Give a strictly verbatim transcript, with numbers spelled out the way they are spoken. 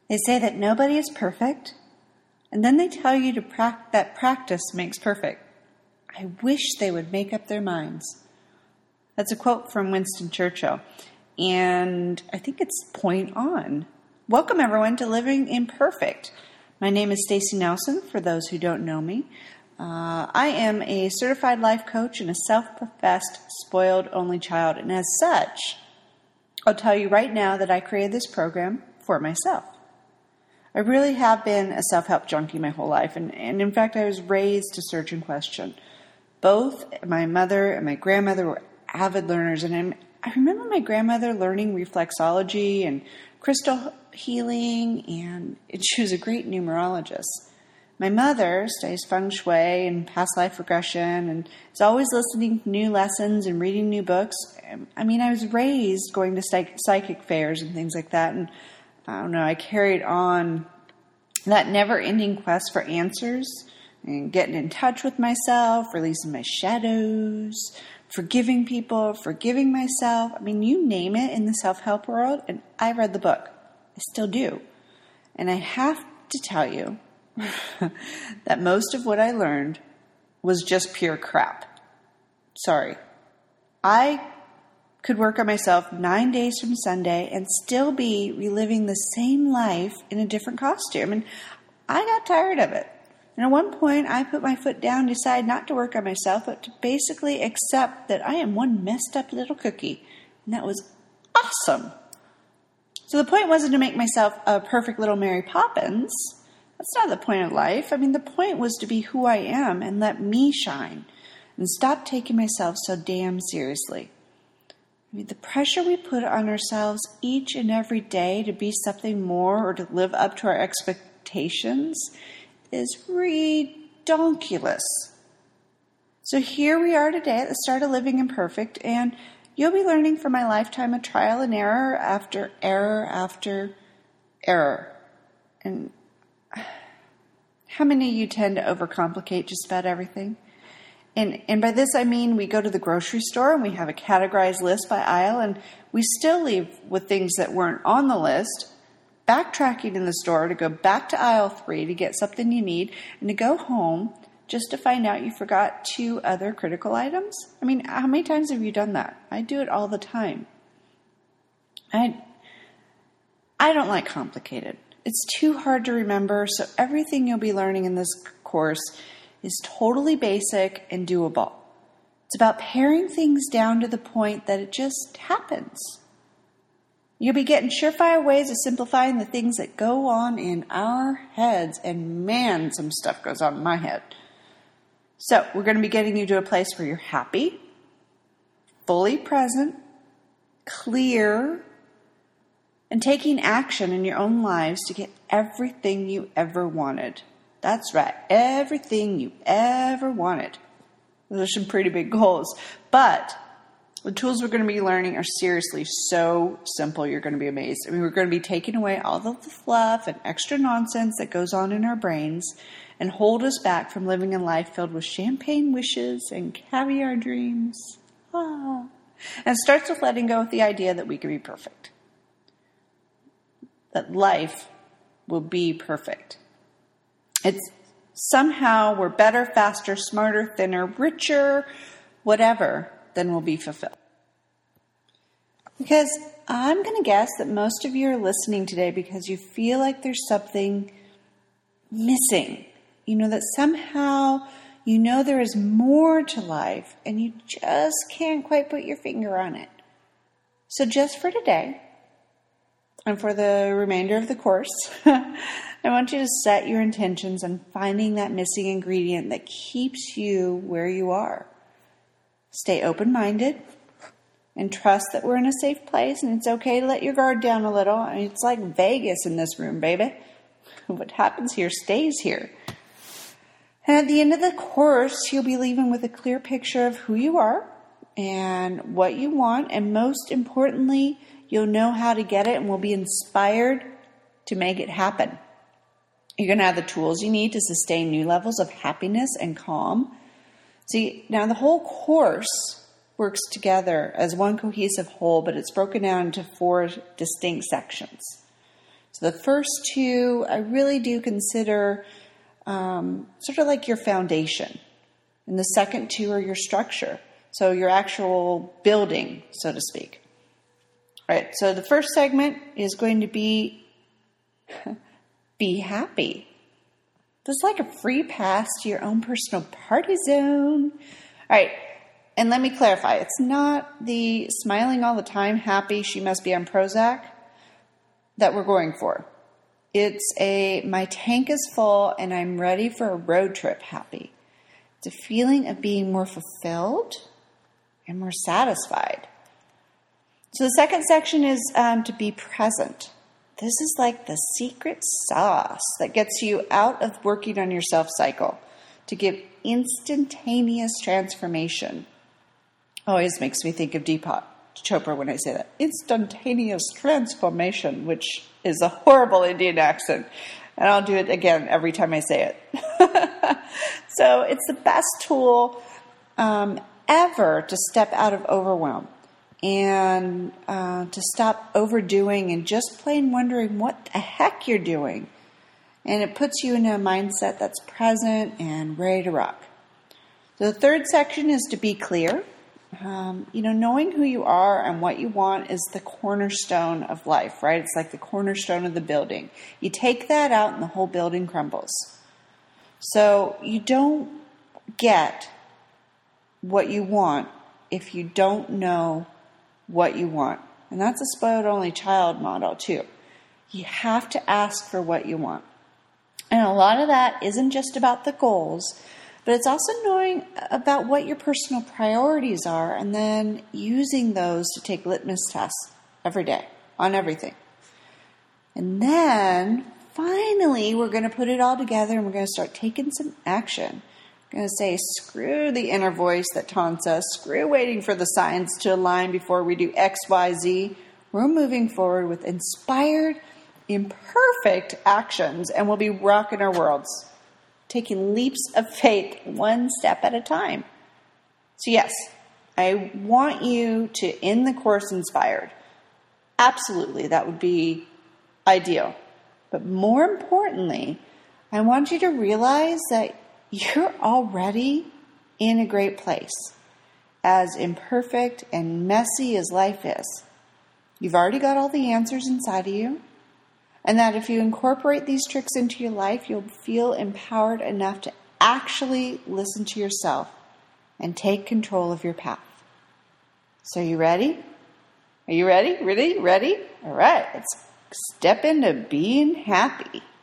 They say that nobody is perfect, and then they tell you to pra- that practice makes perfect. I wish they would make up their minds. That's a quote from Winston Churchill, and I think it's point on. Welcome, everyone, to Living Imperfect. My name is Stacey Nelson, for those who don't know me. Uh, I am a certified life coach and a self-professed spoiled only child, and as such, I'll tell you right now that I created this program for myself. I really have been a self-help junkie my whole life, and, and in fact, I was raised to search and question. Both my mother and my grandmother were avid learners, and I'm, I remember my grandmother learning reflexology and crystal healing, and she was a great numerologist. My mother studies feng shui and past life regression and is always listening to new lessons and reading new books. I mean, I was raised going to psych- psychic fairs and things like that, and I don't know, I carried on that never-ending quest for answers and getting in touch with myself, releasing my shadows, forgiving people, forgiving myself. I mean, you name it in the self-help world, and I read the book. I still do. And I have to tell you that most of what I learned was just pure crap. Sorry. I could work on myself nine days from Sunday and still be reliving the same life in a different costume. And I got tired of it. And at one point, I put my foot down, decided not to work on myself, but to basically accept that I am one messed up little cookie. And that was awesome. So the point wasn't to make myself a perfect little Mary Poppins. That's not the point of life. I mean, the point was to be who I am and let me shine and stop taking myself so damn seriously. I mean, the pressure we put on ourselves each and every day to be something more or to live up to our expectations is redonkulous. So here we are today at the start of Living Imperfect, and you'll be learning from my lifetime of trial and error after error after error. And how many of you tend to overcomplicate just about everything? And and by this I mean we go to the grocery store and we have a categorized list by aisle, and we still leave with things that weren't on the list, backtracking in the store to go back to aisle three to get something you need, and to go home just to find out you forgot two other critical items. I mean, how many times have you done that? I do it all the time. I I don't like complicated. It's too hard to remember, so everything you'll be learning in this course is totally basic and doable. It's about paring things down to the point that it just happens. You'll be getting surefire ways of simplifying the things that go on in our heads, and man, some stuff goes on in my head. So we're going to be getting you to a place where you're happy, fully present, clear, and taking action in your own lives to get everything you ever wanted. That's right, everything you ever wanted. Those are some pretty big goals. But the tools we're going to be learning are seriously so simple, you're going to be amazed. I mean, we're going to be taking away all of the fluff and extra nonsense that goes on in our brains and hold us back from living a life filled with champagne wishes and caviar dreams. Ah. And it starts with letting go of the idea that we can be perfect. That life will be perfect. It's somehow we're better, faster, smarter, thinner, richer, whatever, than will be fulfilled. Because I'm going to guess that most of you are listening today because you feel like there's something missing. You know, that somehow you know there is more to life and you just can't quite put your finger on it. So just for today, and for the remainder of the course, I want you to set your intentions on finding that missing ingredient that keeps you where you are. Stay open-minded and trust that we're in a safe place, and it's okay to let your guard down a little. I mean, it's like Vegas in this room, baby. What happens here stays here. And at the end of the course, you'll be leaving with a clear picture of who you are and what you want, and most importantly, you'll know how to get it and will be inspired to make it happen. You're going to have the tools you need to sustain new levels of happiness and calm. See, now the whole course works together as one cohesive whole, but it's broken down into four distinct sections. So the first two, I really do consider um, sort of like your foundation. And the second two are your structure. So your actual building, so to speak. All right, so the first segment is going to be be happy. This is like a free pass to your own personal party zone. All right, and let me clarify. It's not the smiling all the time, happy, she must be on Prozac that we're going for. It's a my tank is full and I'm ready for a road trip happy. It's a feeling of being more fulfilled and more satisfied. So the second section is um, to be present. This is like the secret sauce that gets you out of working on your self cycle to give instantaneous transformation. Always makes me think of Deepak Chopra when I say that. Instantaneous transformation, which is a horrible Indian accent. And I'll do it again every time I say it. So it's the best tool um, ever to step out of overwhelm and uh, to stop overdoing and just plain wondering what the heck you're doing. And it puts you in a mindset that's present and ready to rock. So the third section is to be clear. Um, you know, knowing who you are and what you want is the cornerstone of life, right? It's like the cornerstone of the building. You take that out and the whole building crumbles. So you don't get what you want if you don't know what you want. And that's a spoiled only child model too. You have to ask for what you want. And a lot of that isn't just about the goals, but it's also knowing about what your personal priorities are and then using those to take litmus tests every day on everything. And then finally, we're going to put it all together and we're going to start taking some action. We're going to say, screw the inner voice that taunts us, screw waiting for the signs to align before we do X, Y, Z. We're moving forward with inspired, imperfect actions and we'll be rocking our worlds. Taking leaps of faith one step at a time. So yes, I want you to end the course inspired. Absolutely, that would be ideal. But more importantly, I want you to realize that you're already in a great place. As imperfect and messy as life is, you've already got all the answers inside of you. And that if you incorporate these tricks into your life, you'll feel empowered enough to actually listen to yourself and take control of your path. So you ready? Are you ready? Ready? Ready? All right, let's step into being happy.